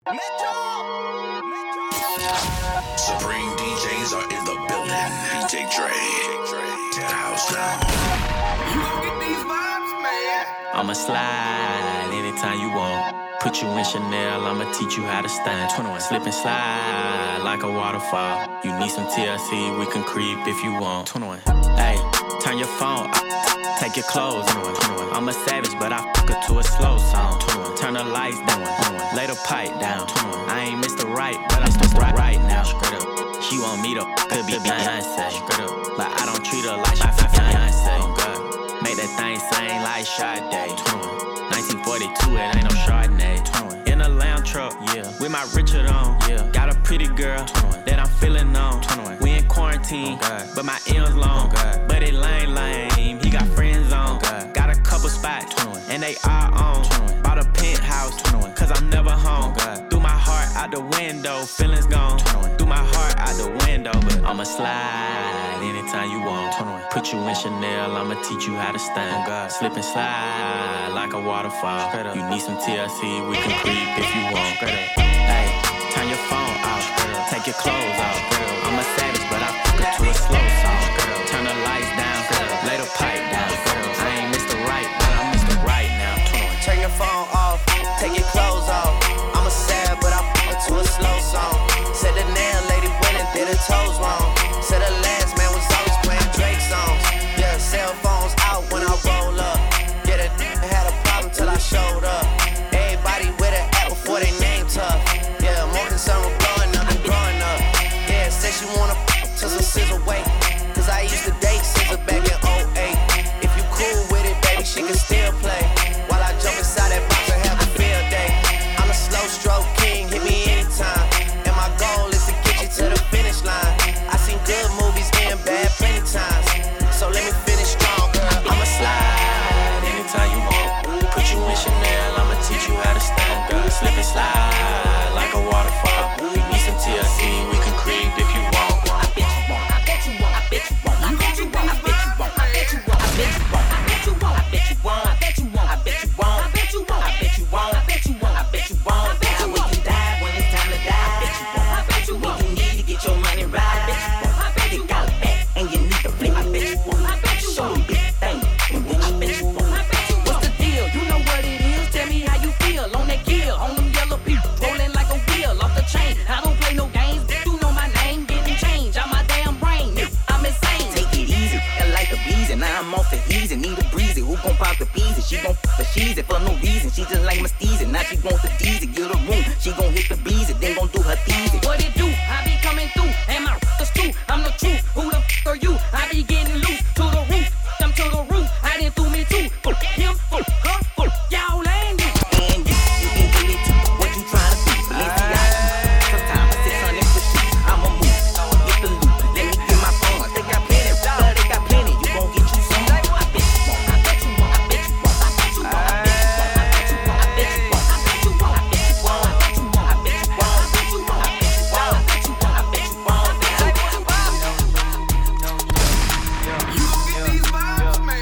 Supreme DJs are in the building. DJ Dre, tear the house down. You gon' get these vibes, man. I'ma slide anytime you want. Put you in Chanel, I'ma teach you how to stand. 21, slip and slide like a waterfall. You need some TLC, we can creep if you want. 21, hey, turn your phone up, take your clothes on. 21, I'm a savage, but I fuck her to a slow song. 21, turn the lights down. 21, lay the pipe down. 21, I ain't Mr. Right, but I'm Mr. Right now. Straight up, she want me to could be Beyonce. Straight up, but I don't treat her like she Beyonce. Oh God, make that thing sing like Sade. 1942, it ain't no Chardonnay. 21. In a lamb truck, yeah, with my Richard on, yeah. Got a pretty girl 21. That I'm feeling on. 21. We in quarantine, but my M's long. But it lame, he got friends on. Got a couple spots, 21. And they are on. 21. Bought a penthouse, 21. Cause I'm never home. Threw my heart out the window, feelings gone. 21. Threw my heart out the window, but I'ma slide anytime you want. 21. Put you in Chanel, I'ma teach you how to stand. Slip and slide like a waterfall. You need some TLC, we can creep if you want. Hey, turn your phone off, take your clothes off. I'm a savage, but I fuck her to a slow song. Turn the lights down, lay the pipe down. I ain't Mr. Right, but I'm Mr. Right now. 21. Turn your phone off, take your clothes off. I'm a sad, but I fuck her to a slow song. Said the nail lady went and did her toes wrong. Said the last man was always playing Drake songs. Yeah, cell phones out when I roll up. Yeah, that nigga had a problem till I showed up. Everybody with an app before they name tough. Yeah, more concerned with blowing up than growing up. Yeah, said she wanna to some scissor weight. Cause I used to date scissor back in 08. If you cool with it, baby, she can still play. While I jump inside that box and have a field day. I'm a slow stroke king, hit me anytime. And my goal is to get you to the finish line. I seen good movies and bad plenty times. So let me finish strong, girl. I'ma slide anytime you want. Put you in Chanel, I'ma teach you how to stand. Slip and slide like a waterfall. You need some TLC, we can creep if you want. I bet you won't, I bet you won't, I bet you won't, I bet you won't, I bet you won't, I bet you won't, I bet you won't, I bet you won't, I bet you won't, I bet you won't, I bet you won't, I bet you won't, I bet you won't, I bet you won't, I bet you won't. When you die, when it's time to die, I bet you won't, I bet you won't. When you need to get your money right, I bet you won't, I bet you got a back and you need to flip, I bet you won't, I bet you won't. Big thing, and then I bet you won't, I bet you won't. What's the deal? You know what it is? Tell me how you feel on that gear, on them yellow people, rolling like a wheel off the chain. I don't play no games, you know my name, getting changed out my damn brain. I'm insane. Take it easy, I like the bees, and now I'm off the easy. Need a breezy, who gon' pop the peas? She gon' f the sheezy for no reason. She just like my steezy, now she want the deezy. Get a room, she gon' hit the beezy, then gon' do her teasy. What it do? I be coming through, and my is too. I'm the truth. Who the f are you? I be getting loose to the roof. I'm to the roof. I didn't do me too. Him, her, y'all ain't you. And you can get it too. What you tryna do? Balenciaga. Sometimes I 600 for shoes. I'ma move. Get the loot. Let me get my phone. They got plenty, but they got plenty. You gon' get you some. I bet you won't. I bet you won't. I bet you won't. I bet you won't. I bet you won't. I bet you won't. I bet you won't. I bet you won't. I bet you won't. I bet you won't. I bet you won't. I bet you won't. I bet you won't. I bet you won't. I bet you won't. You gon' get these vibes, man.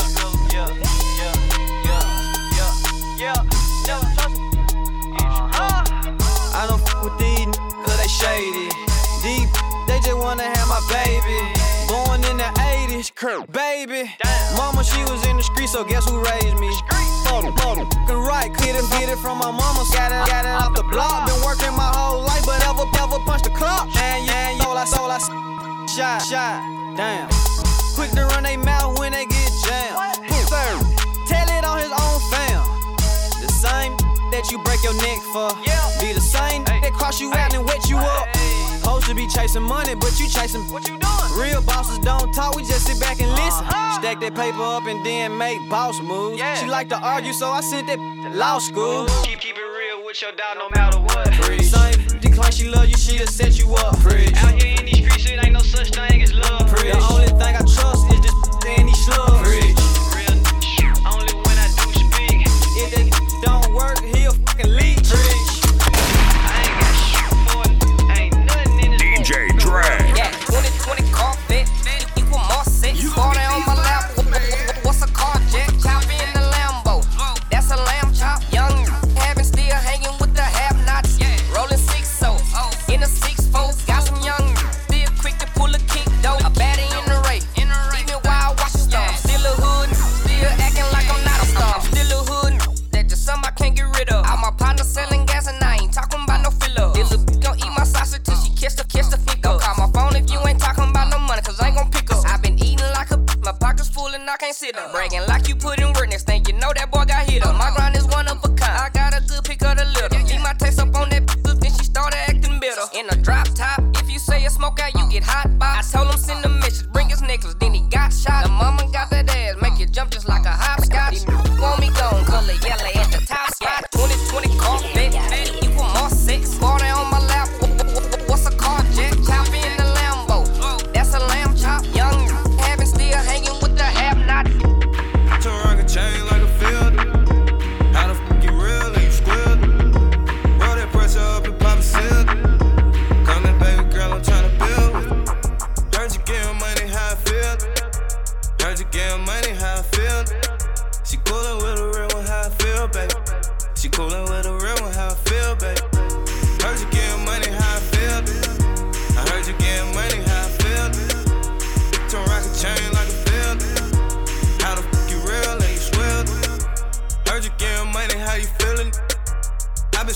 I don't f with these cause they shady. Deep, they just wanna have my baby. Born in the 80s, baby. Mama, she was in the street, so guess who raised me? Fucking right, couldn't get it from my mama. Got it off the block. Been working my whole life, but never punched the clock. And yeah, sold I shot. Damn. Quick to run they mouth when they get jammed. Third, tell it on his own fam. The same that you break your neck for. Be the same that cross you out and wet you up. Supposed to be chasing money, but you chasing. What you doing? Real bosses don't talk, we just sit back and listen. Stack that paper up and then make boss moves. She like to argue, so I sent that to law school. Keep it real with your dog no matter what. Same decline, she love you, she'll set you up. Out here in these streets, it ain't no such thing as love. The only thing I trust is this and these slugs. Real only when I do speak. If they don't work, he'll fucking leave. I ain't got shit for it. Ain't nothing in this DJ Dre. Yeah, 2020 Corvette, equal more sex. 40 on my lap, what's a car jet? Chop in the Lambo, that's a lamb chop. Young, having still hanging with the have-nots.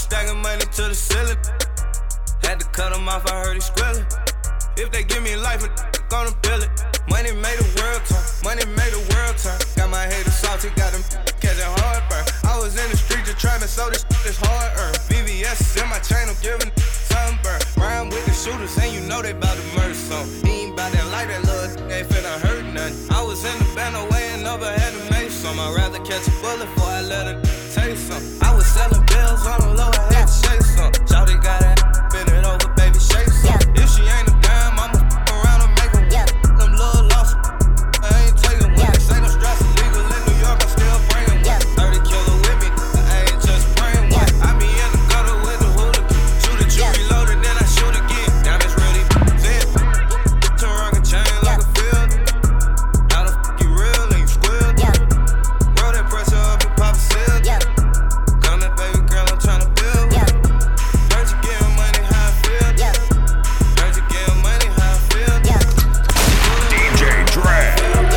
stacking money to the ceiling. Had to cut him off, I heard he squealing. If they give me life, I'm gonna bill it. Money made the world turn, money made the world turn. Got my haters salty, got them catching heartburn. I was in the street just trapping, so this is hard earned. VVS in my chain, I'm giving sunburn. Rhyme with the shooters, and you know they bout to murder some. He ain't bout that light, that little ain't finna hurt nothing. I was in the band away and never had to make some. I'd rather catch a bullet before I let it taste some. I was selling bills on the low, I had to shake some. Shawty got it, bend it over, baby, shake some. If she ain't a dime, I'ma around and make them. Them little lost, I ain't taking one. They say no stress illegal in New York, I still bring them. 30 killer with me, I ain't just praying one. I be in the gutter with the hooligan. Shoot it, you reload it, then I shoot again. Now it's really thin. Turn rock and chain like a field. How the fuck you real and you squeal? Roll that pressure up and pop a seal. Come that baby girl, I'm tryna build. Heard you getting money, how I feel. Heard you getting money, how I feel. DJ Dre.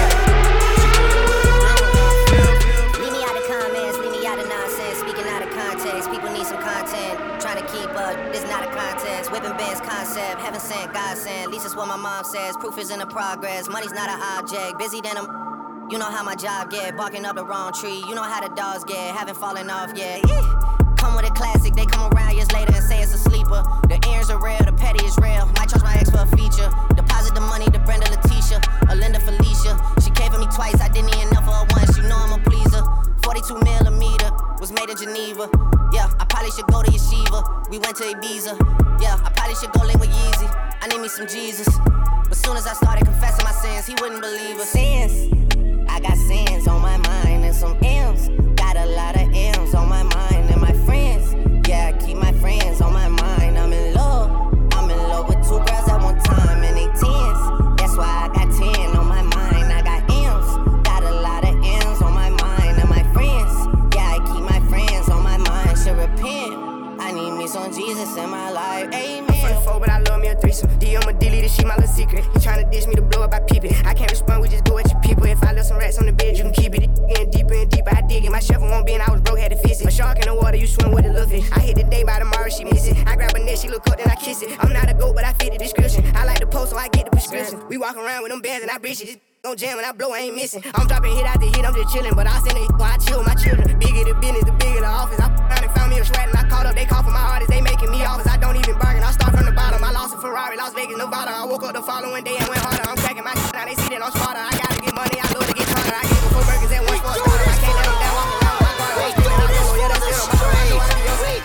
Leave me out of comments, leave me out of nonsense. Speaking out of context, people need some content. Trying to keep up, this not a contest. Whipping bands concept, heaven sent, God sent. At least it's what my mom says. Proof is in the progress. Money's not an object. Busy than a. You know how my job get. Barking up the wrong tree. You know how the dogs get. Haven't fallen off yet. Come with a classic. They come around years later and say it's a sleeper. The earns are real, the petty is real. Might charge my ex for a feature. Deposit the money to Brenda Leticia, or Linda Felicia. She came for me twice, I didn't even know for her once. You know I'm a pleaser. 42 millimeter was made in Geneva. Yeah, I probably should go to Yeshiva. We went to Ibiza. Yeah, I probably should go link with Yeezy. I need me some Jesus. But soon as I started confessing my sins, he wouldn't believe us. Sins, I got sins on my mind and some M's. Got a lot of M's on my mind and my friends. Yeah, I keep my friends on my mind. I'm in love with two girls at one time and they tens. That's why I got 10 on my mind. I got M's, got a lot of M's on my mind and my friends. Yeah, I keep my friends on my mind. Should repent. I need me some Jesus in my life. Amen. I'm 44, but I love me a threesome. DM a delete she my little secret. He tryna dish me to blow up, I peep it. I can't respond, we just go at your people. If I left some rats on the bed, you can keep it. Getting deeper and deeper, I dig it. My shovel won't bend, I was broke, had to fix it. A shark in the water, you swim with a little fish. I hit the day by tomorrow, she miss it. I grab her neck, she look up, then I kiss it. I'm not a goat, but I fit the description. I like the post, so I get the prescription. We walk around with them bands and I breach it. Don't jam and I blow, I ain't missing. I'm dropping hit after hit, I'm just chillin'. But I send it while I chill with my children. Bigger the business, the bigger the office. I around and found me a shred and I called up. They call for my artists, they making me offers. I don't even bargain, I start from the bottom. I lost a Ferrari, Las Vegas, Nevada. I woke up the following day and went harder. I'm cracking my now they see that I'm smarter. I gotta get money, I love to get harder. I gave them 4 burgers at once for a starter. I can't let them down, walk around with my guard. I'm spinning, I don't know, yeah, that's it on my brain. I know I be on stage.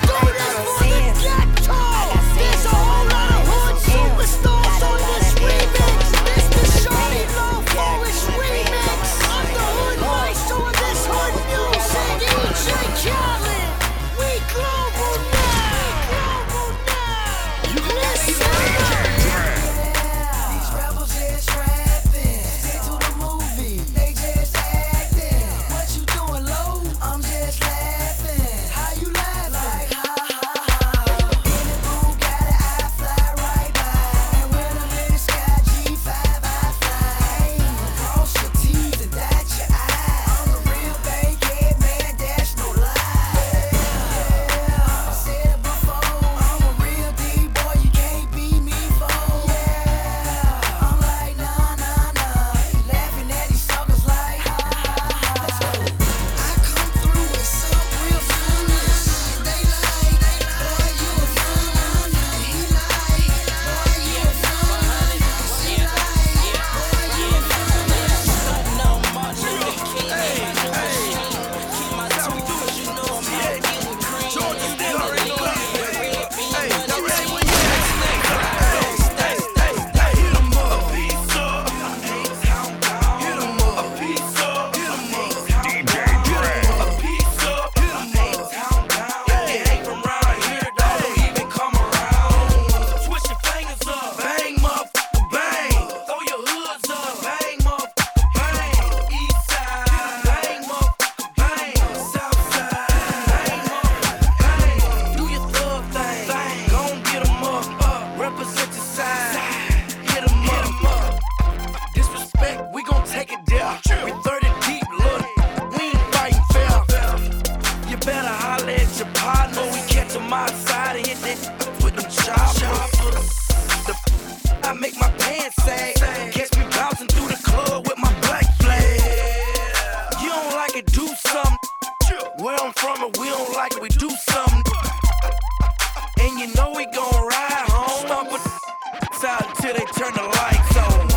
There's a whole lot of hood superstars on this remix. Mr. Shawty Love Forest remix. I'm the hood maestro of this hood music. DJ Khaled. We global now. Listen. These rebels is trapping. Stick to I'm outside and hit that with them choppers. I make my pants sag. Catch me bouncing through the club with my black flag. You don't like it, do something. Where I'm from and we don't like it, we do something. And you know we gon' ride home. Stomp it out until they turn the lights on.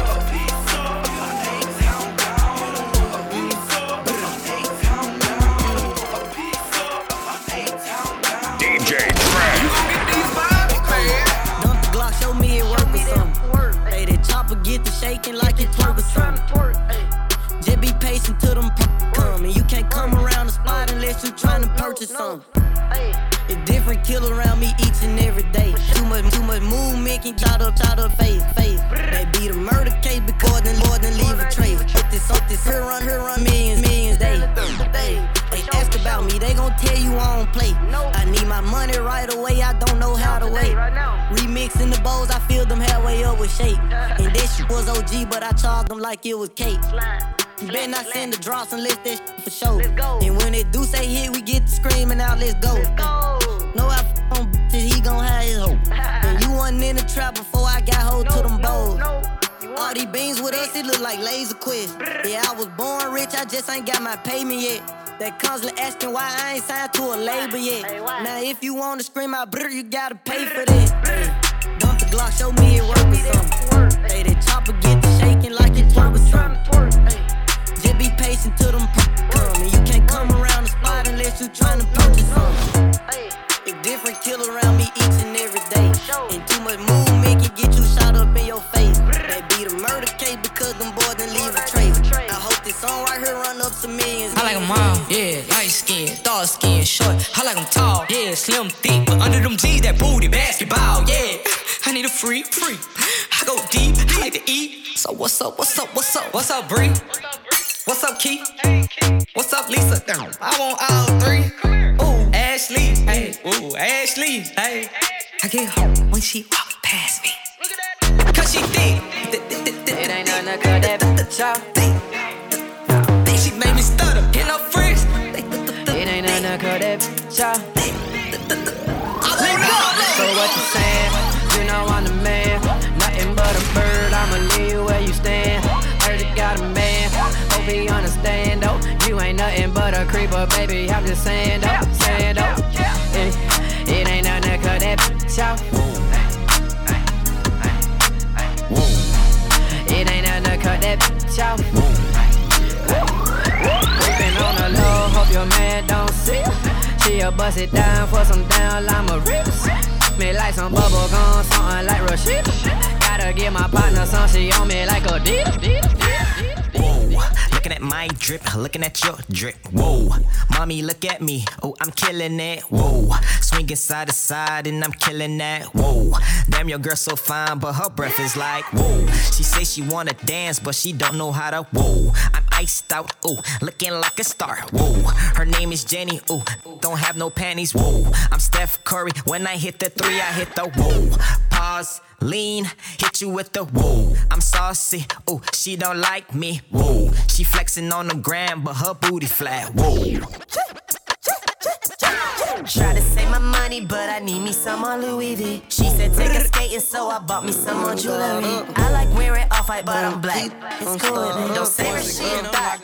DJ Dre. Dump the Glock, show me it work or something. Hey, that chopper get to shaking like it twerk or something. Just be patient till them come. And you can't come around the spot unless you tryna purchase something. It's different kill around me each and every day. Too much movement can shot up faith. They be the murder case because more than leave a trace. This here run millions day. They ask about me, they gon' tell you I don't play. I need my money right away, I don't know how to wait. Remixing the bowls, I filled them halfway up with shake. And that shit was OG, but I charged them like it was cake. You better not send the drops unless that shit for sure. And when they do say hit, we get to screaming out, let's go. No, I on bitches, he gon' have his hoe. And you wasn't in the trap before I got hold to them bowls. All these beans with us, it look like Laser Quest. Yeah, I was born rich, I just ain't got my payment yet. That constantly asking why I ain't signed to a label yet. Now if you wanna scream out brr, you gotta pay for that. Dump the Glock, show me it work or something. Hey, that chopper get to shaking like it twerk or something. Just be patient till them come. And you can't come around the spot unless you tryna purchase something. It's different kill around me each and every day. And too much movement can get you shot up in your face. They be the murder case because them boys didn't leave a trace. I hope this song right here run up some millions. I like them all, yeah, light skin, dark skin, short. I like them tall, yeah, slim, thick, but under them jeans, that booty basketball, yeah. I need a free. I go deep, I like to eat. So what's up? What's up, Bree? What's up, Keith? What's up, Lisa? I want all three. Ooh, Ashley, hey, hey. I get home when she walk past me. Cause she thick. It ain't nothing to cut that chop. She made me stutter in her friends. It ain't nothing to cut that chop. So what you saying? You know I'm the man. Nothing but a bird, I'ma leave you where you stand. Heard you got a man, hope he understand though. You ain't nothing but a creeper, baby, I'm just saying though. It ain't nothing to cut that chop. It ain't nothing to cut that chop. Creeping on the low, hope your man don't see. She'll bust it down for some down llama rips. Me like some bubble gum, something like Rashida. Gotta give my partner some, she on me like a Adidas. Whoa, looking at my drip, looking at your drip. Whoa, mommy, look at me. Oh, I'm killing it. Whoa, swinging side to side and I'm killing that. Whoa, damn, your girl so fine, but her breath is like whoa. She say she wanna dance, but she don't know how to. Whoa, I'm iced out. Ooh, looking like a star. Whoa, her name is Jenny. Ooh, don't have no panties. Whoa, I'm Steph Curry. When I hit the three, I hit the whoa. Pause, lean, hit you with the whoa. I'm saucy. Ooh, she don't like me. Whoa, she flexing on the gram, but her booty flat. Whoa. Try to save my money, but I need me some more Louis V. She said take a skating, so I bought me some more jewelry. I like wearing off-white, but I'm black. It's cool, don't say her shit back.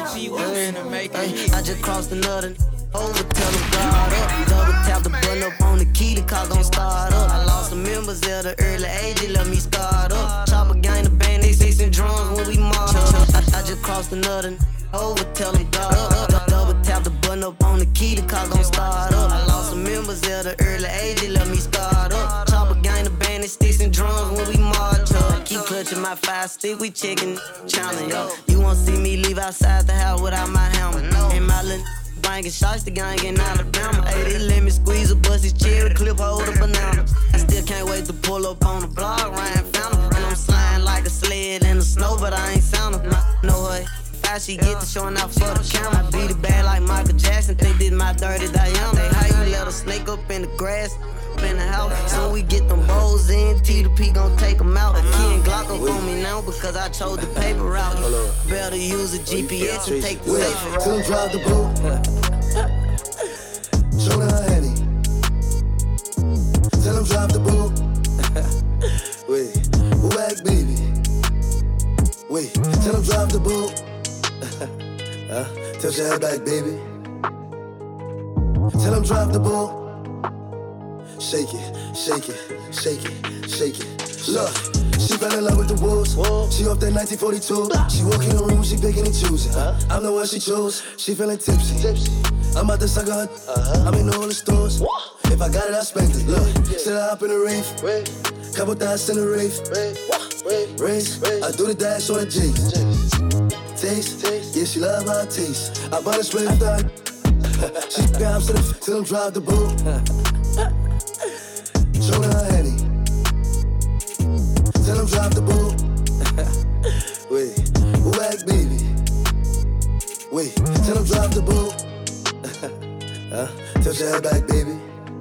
I just crossed another over, tell them guard up. Double tap the button up on the key, the car gon' start up. I lost some members at an early age, they let me start up. Chopper gang the band, they say some drums when we march up. I just crossed another over, tell them guard up. Double tap the button up on the key, the car gon' start up. I lost some members at an early age, they let me start up. Chopper gang the band, they sticks and drums when we march up. Keep clutching my 5 stick, we checking challenge, yo. You won't see me leave outside the house without my helmet. And my little banging shots, the gang in Alabama. Hey, they let me squeeze a bust his cherry clip, hold a banana. I still can't wait to pull up on the block, Ryan found him. And I'm sliding like a sled in the snow, but I ain't sound him. No way. How she get to showing out for the camera. I beat it bad like Michael Jackson, think this my dirty Diana. Hey, how you let her snake up in the grass, up in the house? So we get them bowls in, T to P gon' take them out. A key and Glock up on me now because I chose the paper route. Better use a GPS and take the safer route. Couldn't drive the boat. Show her Henny. your head back, baby. Tell him drive the ball. Shake it, shake it, shake it, shake it. Look, she fell in love with the wolves. She off that 1942. She walk in the room, she picking and choosing. I'm the one she chose. She feeling tipsy. I'm out to suck her. I'm in all the stores. If I got it, I spent it. Look, sit her up in the rave. Couple thousand in the rave. Race, I do the dash on the J's. Taste, yeah, she love how it tastes. I bought a spray with her. She grabs to the till them drive the boat. Show her Henny. Tell them drive the boat. Wait, who act baby? Wait, tell them drive the boat. Touch your head back, baby.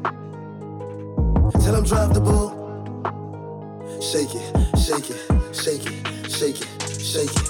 Tell them drive the boat. Shake it, shake it, shake it, shake it, shake it.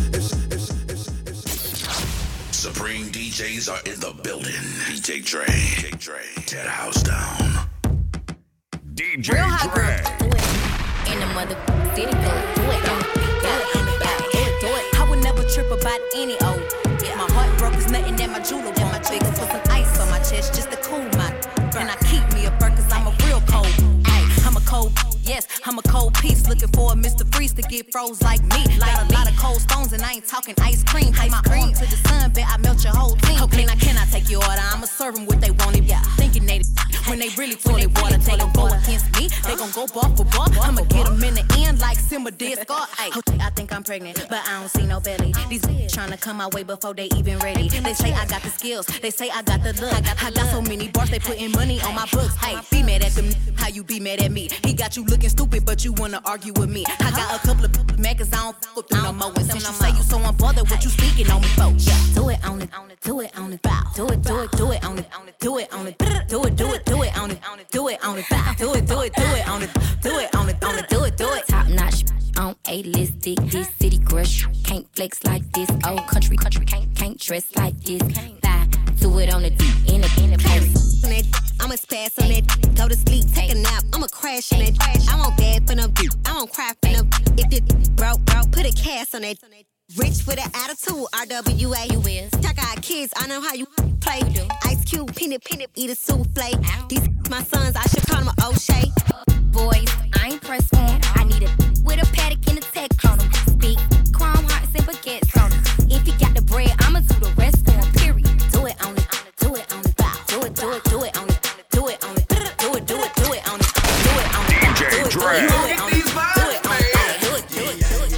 Supreme DJs are in the building. DJ Dre, tear the house down. DJ Real hot Dre. girl, do it. In the mother city, do it. Do it. Do it. I would never trip about any old. If my heart broke, it's nothing that my jeweler won't. My bigger put some ice on my chest just to cool my. And I keep me a burn cause I'm a real cold. Ay, I'm a cold. Yes, I'm a cold piece looking for a Mr. Freeze to get froze like me. Got a lot of cold stones and I ain't talking ice cream. Take my arm to the sun, bet I melt your whole team. Okay, now can I take your order? I'ma serve them what they wanted. Yeah, thinking they when they really toilet water. They gon' go against me, they gon' go bar for bar. I'ma get them in the end like Simba did Scar. Ay, I think I'm pregnant, but I don't see no belly. These trying to come my way before they even ready. They say I got the skills, they say I got the look. I got so many bars, they putting money on my books. Hey, be mad at them, how you be mad at me? He got you looking stupid, but you wanna argue with me. I got a couple of mad cause I don't fuck with them no more. And since you say you so unbothered, what you speaking on me for? Yeah, do it on it, do it on it, bow. Do it, do it, do it on it, do it on it, do it, do it, do it on it, do it on it, bow. Do it, do it, do it on it, do it on it, do it, do it. Top notch on A-list, this city crush. Can't flex like this, old country can't dress like this. Bye, do it on the D, in the place. I'ma spaz on it, go to sleep, take a nap, I'ma crash on it. I won't bad for no beat, I won't cry for no. If it broke, put a cast on it. Rich with an attitude, RWA. You is. Talk our kids, I know how you play. Ice Cube, peanut, eat a souffle. These my sons, I should call them an O'Shea. Boys, I ain't pressed on. I need a with a paddock and a tech on them. Speak, chrome hearts and baguettes on them. If you got the bread, I'ma do the rest for him, period. Do it on it, do it on it, bow. Do it, do it, do it on it. Do it on it, do it, do it, do it on it. Do it on it, DJ Dre. do it on it. Do it on it, do it, do it, do it.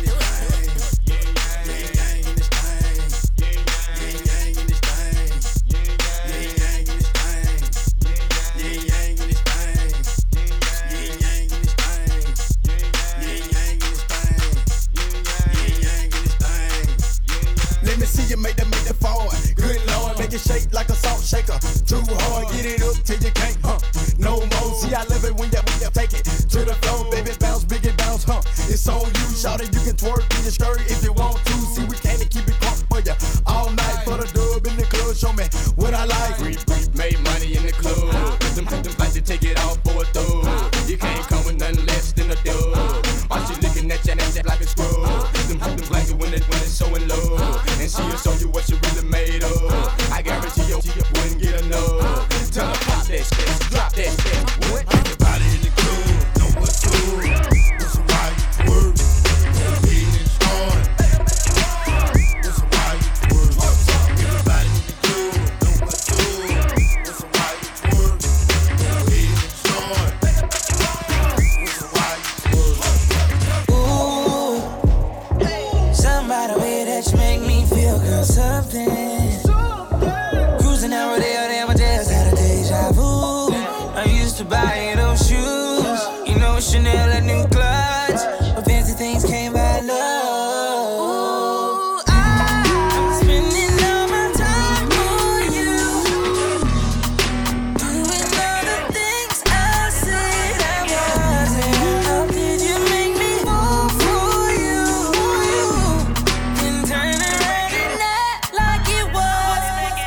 Let me see you make that forward. Good Lord, make it shake like a salt shaker. Too hard, get it up till you can't, no more. See, I love it when you take it to the floor, baby, bounce, big it bounce, It's on you, shout it, you can twerk in your skirt if you want to. See, we can't keep it crunk for you all night for the dub in the club. Show me what I like. Creep, made money in the club. Them like to take it off for a thug. You can't come with nothing less than a dub. Why she looking at you like a scrub? Them like it when it's so in love. And she'll show you what she really made of. I guarantee you wouldn't get enough. Tell her pop that shit, drop that shit. What? Everybody in the club know what to do. This is why you twerk. Getting it started. This is why you twerk. Everybody in the club know what to do. This is why you twerk. Getting it started. This is why you twerk. Ooh, somebody way that you make me feel, girl, something. Cruising down Rodeo, damn, I just had a deja vu. I used to buy those shoes, you know, Chanel and new clutch, but fancy things came by love. Ooh, I'm spending all my time on you, doing all the things I said I wasn't. How did you make me fall for you? Then turn around and act like it was.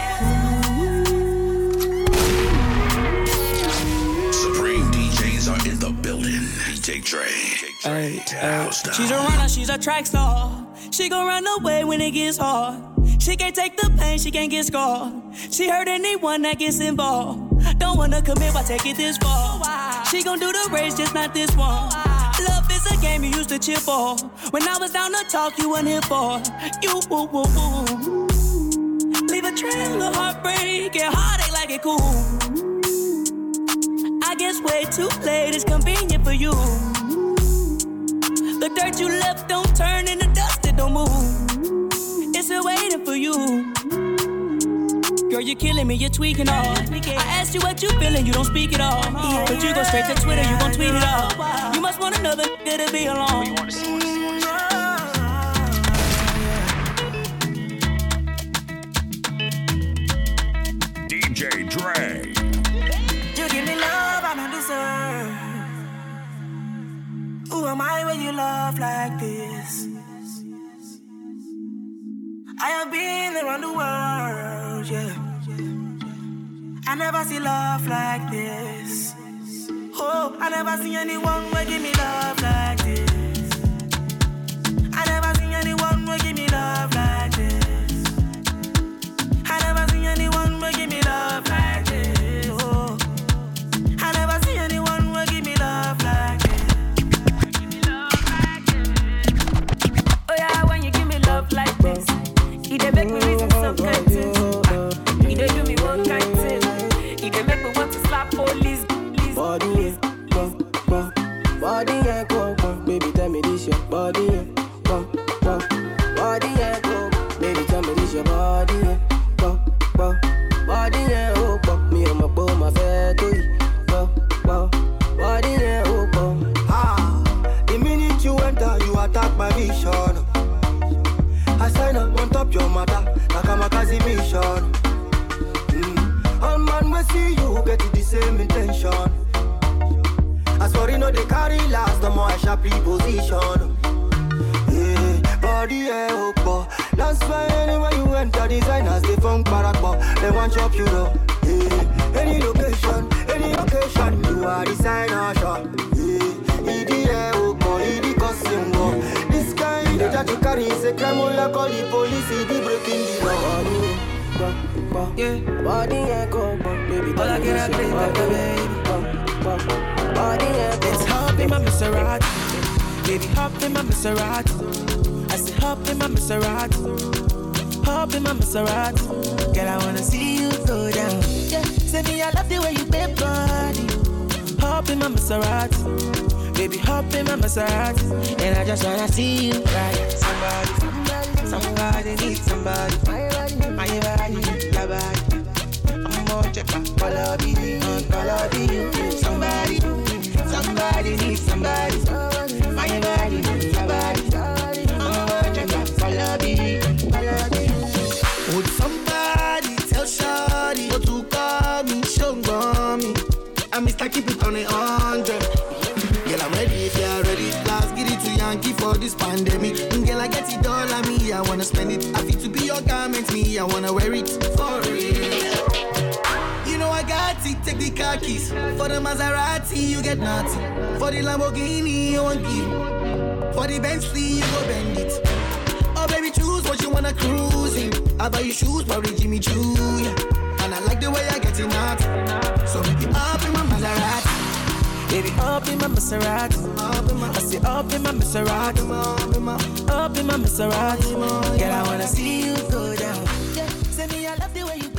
Supreme DJs are in the building. DJ Dre, tear the house down. She's a runner, she's a track star. She gon' run away when it gets hard. She can't take the pain, she can't get scarred. She hurt anyone that gets involved. Don't wanna commit, why take it this far? She gon' do the race, just not this one. Love is a game you used to cheer for. When I was down to talk, you weren't here for. You woo woo woo. Leave a trail of heartbreak and heartache like it cool. I guess way too late is convenient for you. The dirt you left don't turn into dust, it don't move. It's still waiting for you. Girl, you're killing me, you're tweaking all. I asked you what you feeling, you don't speak at all. But you go straight to Twitter, you gon' tweet it all. You must want another nigga to be alone. DJ Dre. You give me love I don't deserve. Who am I when you love like this? I have been around the world, yeah. I never see love like this. Oh, I never see anyone who give me love like this. I never see anyone who give me love like this. I never see anyone who give me love like this. Oh, I never see anyone who give me love like this. Oh yeah, when you give me love like this, it dey make me reason some kind things. It dey do me one kind thing. It dey make me want to slap police. Body, body, baby, tell me this your body, body, baby, tell me this your body, body, me and my boy, my fat body, the minute you enter, you attack my vision. I sign up on top your matter, like I'm a Kazi mission. All man we see you get the same intention. As for you know they carry last, the more I sharp position. Yeah, body yeah, that's why anywhere you enter, designers they funk barakbo. They want chop you though. Yeah, any location, you are designer shop. Yeah, ED custom go. This kind that you carry is a crime. All call the police, the breaking the law. Yeah, body yeah, go, baby. All I get is baby. Body yeah, it's hop in my Maserati, baby, hop in my Maserati. I say hop in my Maserati, hop in my Maserati. Girl, I wanna see you go down. Yeah, say me I love the way you bend body. Hop in my Maserati, baby, hop in my Maserati. And I just wanna see you right. Somebody needs somebody. My body, your body. I'm gonna check my color you. Somebody needs somebody. My body, your body. I'm gonna check my color you. Would somebody tell Shawty what to call me? Show me. I'm Mr. Keep it on 100. Girl, I'm ready if you're ready. Let's get it to Yankee for this pandemic. Girl, I get it all on me. I wanna spend it. I feel to be your garment, me. I wanna wear it for real. You know I got it. Take the car keys. For the Maserati, you get nothing. For the Lamborghini, you won't give. For the Bentley, you go bend it. Oh, baby, choose what you wanna cruise in. I buy you shoes, probably Jimmy Choo, yeah. And I like the way I get it out. So make it up in my Maserati. Baby, up in my Maserati. I say up in my Maserati. Up in my Maserati. Girl, I wanna see you go down. Yeah, say me I love the way you